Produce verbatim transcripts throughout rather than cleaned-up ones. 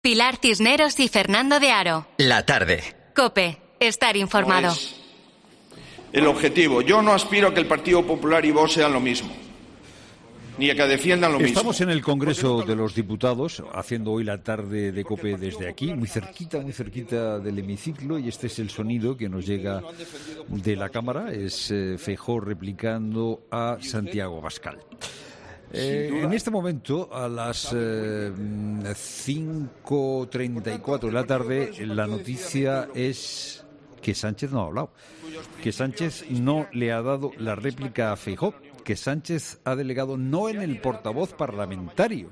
Pilar Cisneros y Fernando de Aro. La tarde. COPE. Estar informado. No es el objetivo. Yo no aspiro a que el Partido Popular y Vox sean lo mismo, ni a que defiendan lo mismo. Estamos en el Congreso de los Diputados, haciendo hoy la tarde de COPE desde aquí, muy cerquita, muy cerquita del hemiciclo, y este es el sonido que nos llega de la Cámara. Es eh, Feijóo replicando a Santiago Abascal. Eh, en este momento, a las eh, cinco treinta y cuatro de la tarde, la noticia es que Sánchez no ha hablado, que Sánchez no le ha dado la réplica a Feijóo, que Sánchez ha delegado no en el portavoz parlamentario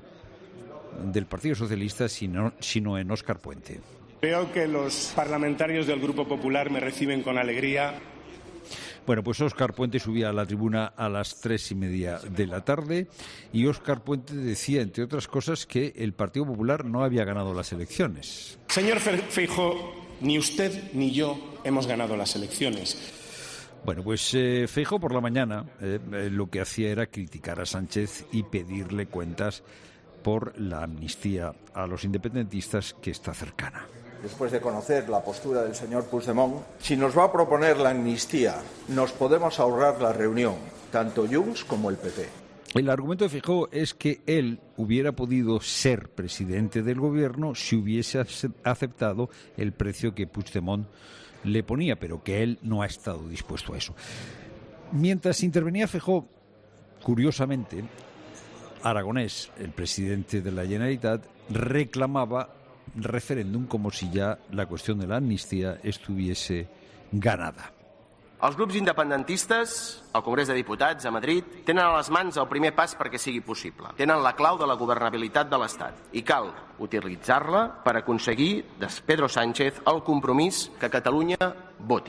del Partido Socialista, sino, sino en Óscar Puente. Veo que los parlamentarios del Grupo Popular me reciben con alegría. Bueno, pues Óscar Puente subía a la tribuna a las tres y media de la tarde y Óscar Puente decía, entre otras cosas, que el Partido Popular no había ganado las elecciones. Señor Feijóo, ni usted ni yo hemos ganado las elecciones. Bueno, pues eh, Feijóo por la mañana eh, eh, lo que hacía era criticar a Sánchez y pedirle cuentas por la amnistía a los independentistas que está cercana. Después de conocer la postura del señor Puigdemont, si nos va a proponer la amnistía, nos podemos ahorrar la reunión, tanto Junts como el P P. El argumento de Feijóo es que él hubiera podido ser presidente del gobierno si hubiese aceptado el precio que Puigdemont le ponía, pero que él no ha estado dispuesto a eso. Mientras intervenía Feijóo, curiosamente, Aragonés, el presidente de la Generalitat, reclamaba referéndum como si ya la cuestión de la amnistía estuviese ganada. Els grups independentistes, al Congrés de Diputats, a Madrid, tenen a les mans el primer pas perquè sigui possible. Tenen la clau de la governabilitat de l'Estat i cal utilitzar-la per aconseguir de Pedro Sánchez el compromís que Catalunya voti.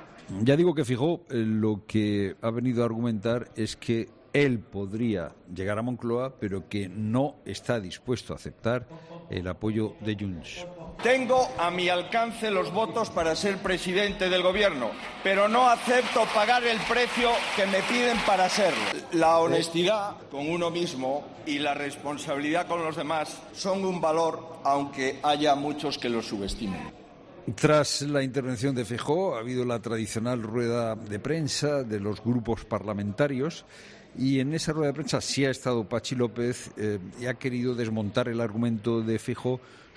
Ya digo que Feijóo eh, lo que ha venido a argumentar es que él podría llegar a Moncloa, pero que no está dispuesto a aceptar el apoyo de Junts. Tengo a mi alcance los votos para ser presidente del gobierno, pero no acepto pagar el precio que me piden para serlo. La honestidad con uno mismo y la responsabilidad con los demás son un valor, aunque haya muchos que lo subestimen. Tras la intervención de Feijóo ha habido la tradicional rueda de prensa de los grupos parlamentarios. Y en esa rueda de prensa sí ha estado Pachi López eh, y ha querido desmontar el argumento de Feijóo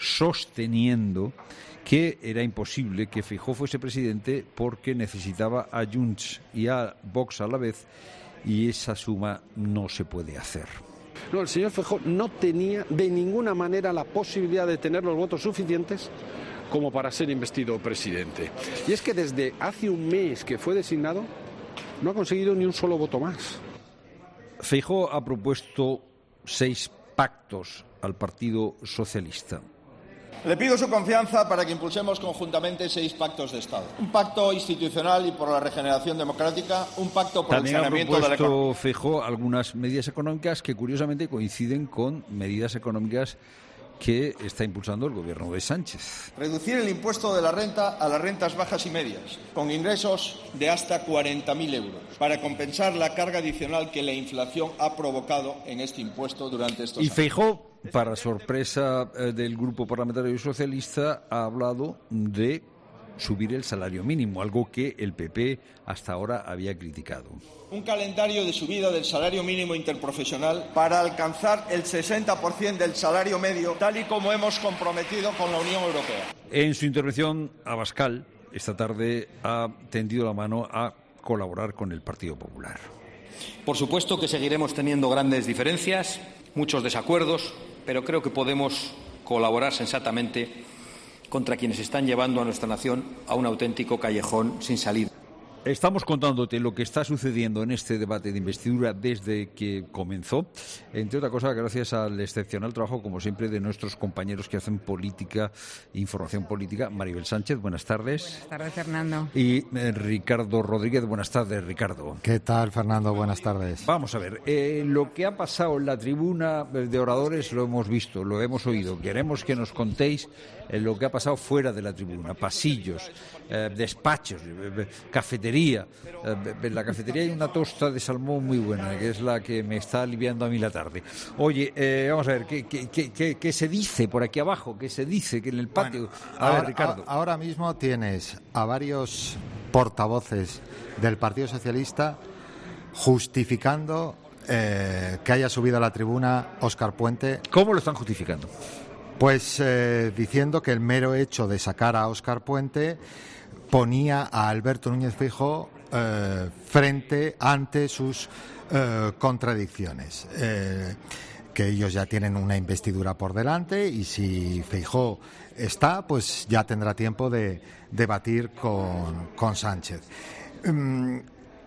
sosteniendo que era imposible que Feijóo fuese presidente porque necesitaba a Junts y a Vox a la vez y esa suma no se puede hacer. No, el señor Feijóo no tenía de ninguna manera la posibilidad de tener los votos suficientes como para ser investido presidente. Y es que desde hace un mes que fue designado no ha conseguido ni un solo voto más. Feijóo ha propuesto seis pactos al Partido Socialista. Le pido su confianza para que impulsemos conjuntamente seis pactos de Estado. Un pacto institucional y por la regeneración democrática, un pacto por También el saneamiento de la economía. Ha propuesto Feijóo algunas medidas económicas que curiosamente coinciden con medidas económicas que está impulsando el gobierno de Sánchez. Reducir el impuesto de la renta a las rentas bajas y medias, con ingresos de hasta cuarenta mil euros, para compensar la carga adicional que la inflación ha provocado en este impuesto durante estos y años. Feijóo, para sorpresa eh, del Grupo Parlamentario Socialista, ha hablado de subir el salario mínimo, algo que el P P hasta ahora había criticado. Un calendario de subida del salario mínimo interprofesional para alcanzar el sesenta por ciento del salario medio, tal y como hemos comprometido con la Unión Europea. En su intervención, Abascal esta tarde ha tendido la mano a colaborar con el Partido Popular. Por supuesto que seguiremos teniendo grandes diferencias, muchos desacuerdos, pero creo que podemos colaborar sensatamente contra quienes están llevando a nuestra nación a un auténtico callejón sin salida. Estamos contándote lo que está sucediendo en este debate de investidura desde que comenzó, entre otras cosas gracias al excepcional trabajo, como siempre, de nuestros compañeros que hacen política, información política. Maribel Sánchez, buenas tardes. Buenas tardes, Fernando. Y eh, Ricardo Rodríguez, buenas tardes, Ricardo. ¿Qué tal, Fernando? Buenas tardes. Vamos a ver, eh, lo que ha pasado en la tribuna de oradores lo hemos visto, lo hemos oído. Queremos que nos contéis eh, lo que ha pasado fuera de la tribuna, pasillos, eh, despachos, eh, cafeterías, cafetería. En la cafetería hay una tosta de salmón muy buena, que es la que me está aliviando a mí la tarde. Oye, eh, vamos a ver, ¿qué, qué, qué, qué se dice por aquí abajo? ¿Qué se dice que en el patio? Bueno, a ahora, ver, Ricardo. A, ahora mismo tienes a varios portavoces del Partido Socialista justificando eh, que haya subido a la tribuna Óscar Puente. ¿Cómo lo están justificando? Pues eh, diciendo que el mero hecho de sacar a Óscar Puente ponía a Alberto Núñez Feijóo eh, frente ante sus eh, contradicciones. Eh, que ellos ya tienen una investidura por delante y si Feijóo está, pues ya tendrá tiempo de debatir con, con Sánchez. Um,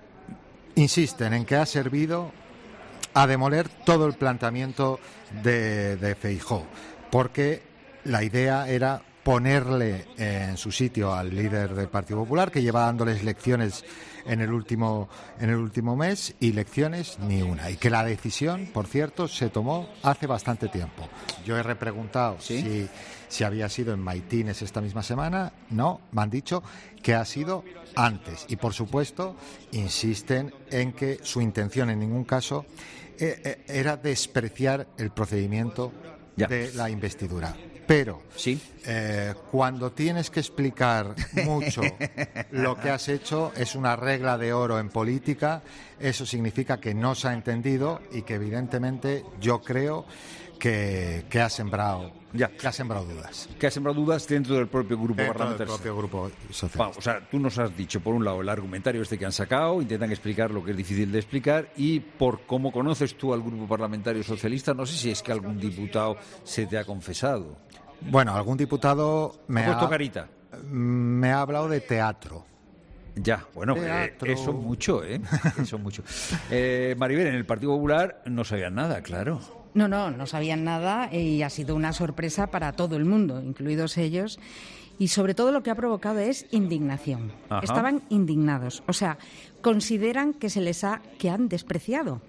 insisten en que ha servido a demoler todo el planteamiento de, de Feijóo, porque la idea era ponerle en su sitio al líder del Partido Popular, que lleva dándoles lecciones en el último en el último mes, y lecciones ni una. Y que la decisión, por cierto, se tomó hace bastante tiempo. Yo he repreguntado ¿Sí? si, si había sido en Maitines esta misma semana. No, me han dicho que ha sido antes. Y, por supuesto, insisten en que su intención en ningún caso eh, eh, era despreciar el procedimiento ya. de la investidura. Pero ¿Sí? eh, cuando tienes que explicar mucho lo que has hecho, es una regla de oro en política. Eso significa que no se ha entendido y que evidentemente yo creo que, que ha sembrado ya. que ha sembrado dudas. Que ha sembrado dudas dentro del propio grupo dentro parlamentario. Del propio grupo socialista. Vamos, o sea, tú nos has dicho, por un lado, el argumentario este que han sacado, intentan explicar lo que es difícil de explicar, y por cómo conoces tú al grupo parlamentario socialista, no sé si es que algún diputado se te ha confesado. Bueno, algún diputado me ha puesto ha, carita. Me ha hablado de teatro. Ya, bueno, eh, eso mucho, ¿eh? Eso mucho. Eh, Maribel, en el Partido Popular no sabían nada, claro. No, no, no sabían nada y ha sido una sorpresa para todo el mundo, incluidos ellos. Y sobre todo lo que ha provocado es indignación. Ajá. Estaban indignados. O sea, consideran que se les ha, que han despreciado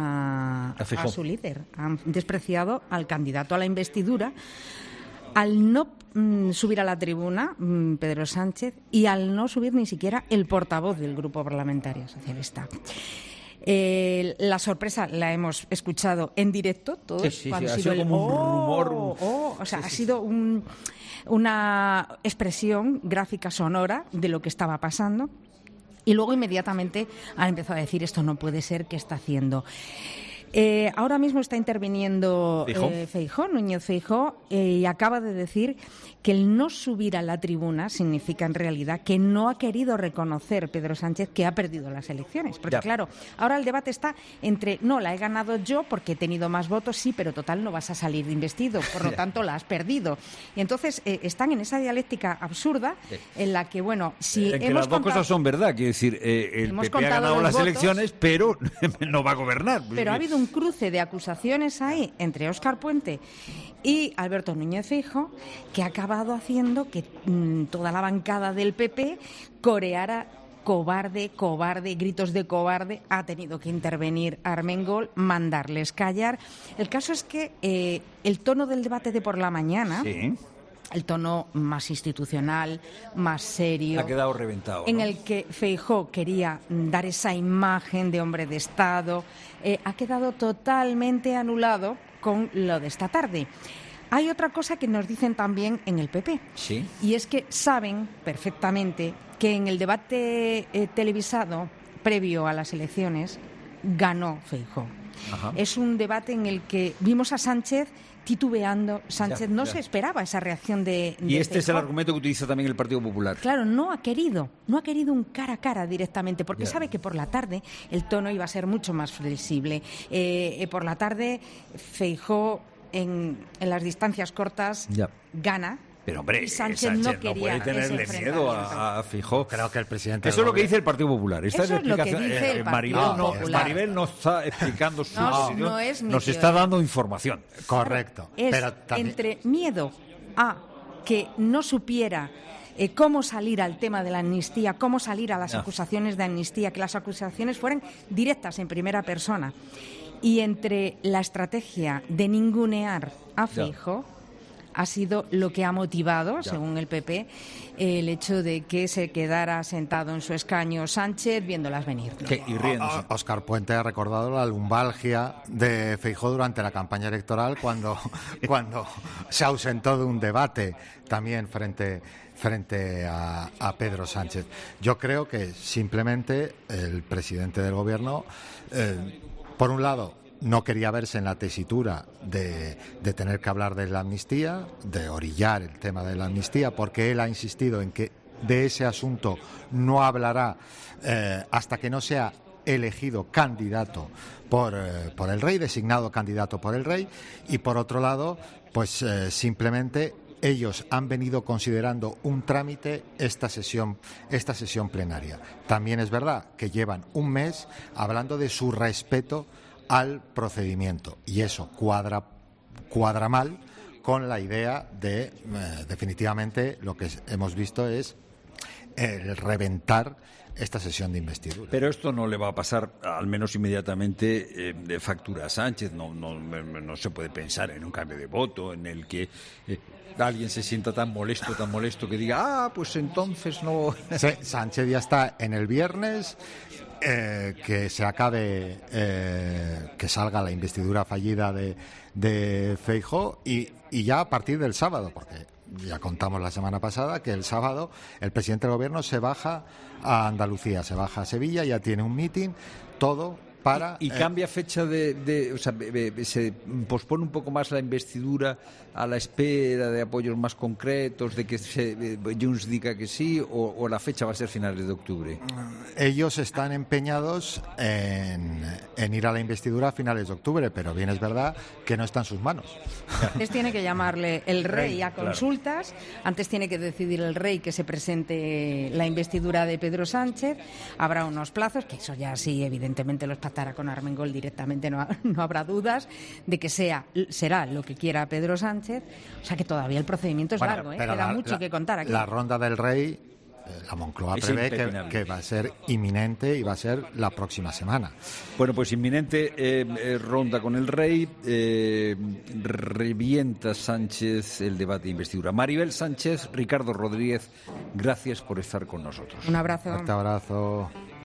a, a, a su líder. Han despreciado al candidato a la investidura, al no mm, subir a la tribuna mm, Pedro Sánchez, y al no subir ni siquiera el portavoz del Grupo Parlamentario Socialista. Eh, la sorpresa la hemos escuchado en directo todos. Sí, sí, cuando sí, ha ha sido sido el, como un oh, rumor. Oh, o sea, sí, ha sí, sido un, una expresión gráfica sonora de lo que estaba pasando. Y luego inmediatamente han empezado a decir: esto no puede ser, ¿qué está haciendo? Eh, ahora mismo está interviniendo Feijóo, eh, Feijóo Núñez Feijóo, eh, y acaba de decir que el no subir a la tribuna significa en realidad que no ha querido reconocer Pedro Sánchez que ha perdido las elecciones. Porque ya. claro, ahora el debate está entre: no, la he ganado yo porque he tenido más votos, sí, pero total no vas a salir investido, por lo tanto la has perdido. Y entonces eh, están en esa dialéctica absurda en la que, bueno, si en que hemos las dos contado, cosas son verdad, quiero decir, eh, el hemos P P ha ganado las votos, elecciones, pero no va a gobernar. Pero ha habido un cruce de acusaciones ahí entre Óscar Puente y Alberto Núñez Feijóo que ha acabado haciendo que mmm, toda la bancada del P P coreara cobarde, cobarde, gritos de cobarde. Ha tenido que intervenir Armengol, mandarles callar. El caso es que eh, el tono del debate de por la mañana, sí, el tono más institucional, más serio, ha quedado reventado, en ¿no? el que Feijóo quería dar esa imagen de hombre de Estado, eh, ha quedado totalmente anulado con lo de esta tarde. Hay otra cosa que nos dicen también en el P P, ¿sí? Y es que saben perfectamente que en el debate eh, televisado previo a las elecciones ganó Feijóo. Ajá. Es un debate en el que vimos a Sánchez titubeando. Sánchez ya, no ya. se esperaba esa reacción de, de Y este Feijóo. Es el argumento que utiliza también el Partido Popular. Claro, no ha querido, no ha querido un cara a cara directamente, porque ya. sabe que por la tarde el tono iba a ser mucho más flexible. Eh, eh, por la tarde Feijóo en, en las distancias cortas ya. gana. Pero, hombre, y Sánchez, Sánchez no quería no puede tenerle miedo a, a Feijóo. Creo que el presidente... Eso es lo que dice el Partido Popular. Esta Eso es la explicación. Es lo que dice el eh, Partido Maribel, no, Popular. Maribel no está explicando su no, decisión, no es nos está dando información. Correcto. Es pero también... entre miedo a que no supiera eh, cómo salir al tema de la amnistía, cómo salir a las no. acusaciones de amnistía, que las acusaciones fueran directas en primera persona, y entre la estrategia de ningunear a Feijóo, ha sido lo que ha motivado, ya. según el P P, el hecho de que se quedara sentado en su escaño Sánchez viéndolas venir. ¿Qué? Y riéndose. Óscar Puente ha recordado la lumbalgia de Feijóo durante la campaña electoral cuando, cuando se ausentó de un debate también frente, frente a, a Pedro Sánchez. Yo creo que simplemente el presidente del Gobierno, eh, por un lado, no quería verse en la tesitura de, de tener que hablar de la amnistía, de orillar el tema de la amnistía, porque él ha insistido en que de ese asunto no hablará eh, hasta que no sea elegido candidato por, eh, por el rey, designado candidato por el rey, y por otro lado, pues eh, simplemente ellos han venido considerando un trámite esta sesión, esta sesión plenaria. También es verdad que llevan un mes hablando de su respeto al procedimiento, y eso cuadra, cuadra mal con la idea de, eh, definitivamente, lo que hemos visto es el reventar esta sesión de investidura. Pero esto no le va a pasar, al menos inmediatamente, eh, de factura a Sánchez. No, no, no se puede pensar en un cambio de voto en el que eh, alguien se sienta tan molesto, tan molesto que diga, ah, pues entonces no. Sí, Sánchez ya está en el viernes. Eh, que se acabe, eh, que salga la investidura fallida de, de Feijóo y, y ya a partir del sábado, porque ya contamos la semana pasada que el sábado el presidente del Gobierno se baja a Andalucía, se baja a Sevilla, ya tiene un mitin, todo para... Y, y cambia eh, fecha de, de... O sea, se pospone un poco más la investidura a la espera de apoyos más concretos, de que se, Junts diga que sí, o, o la fecha va a ser finales de octubre. Ellos están empeñados en, en ir a la investidura a finales de octubre, pero bien es verdad que no está en sus manos. Antes tiene que llamarle el rey a consultas, claro. Antes tiene que decidir el rey que se presente la investidura de Pedro Sánchez, habrá unos plazos, que eso ya sí, evidentemente los pactará con Armengol directamente, no, no habrá dudas de que sea será lo que quiera Pedro Sánchez. O sea que todavía el procedimiento es bueno, largo, ¿eh? Queda la, mucho la, que contar aquí. La ronda del rey, eh, la Moncloa es prevé que, que va a ser inminente y va a ser la próxima semana. Bueno, pues inminente eh, eh, ronda con el rey, eh, revienta Sánchez el debate de investidura. Maribel Sánchez, Ricardo Rodríguez, gracias por estar con nosotros. Un abrazo. Un abrazo.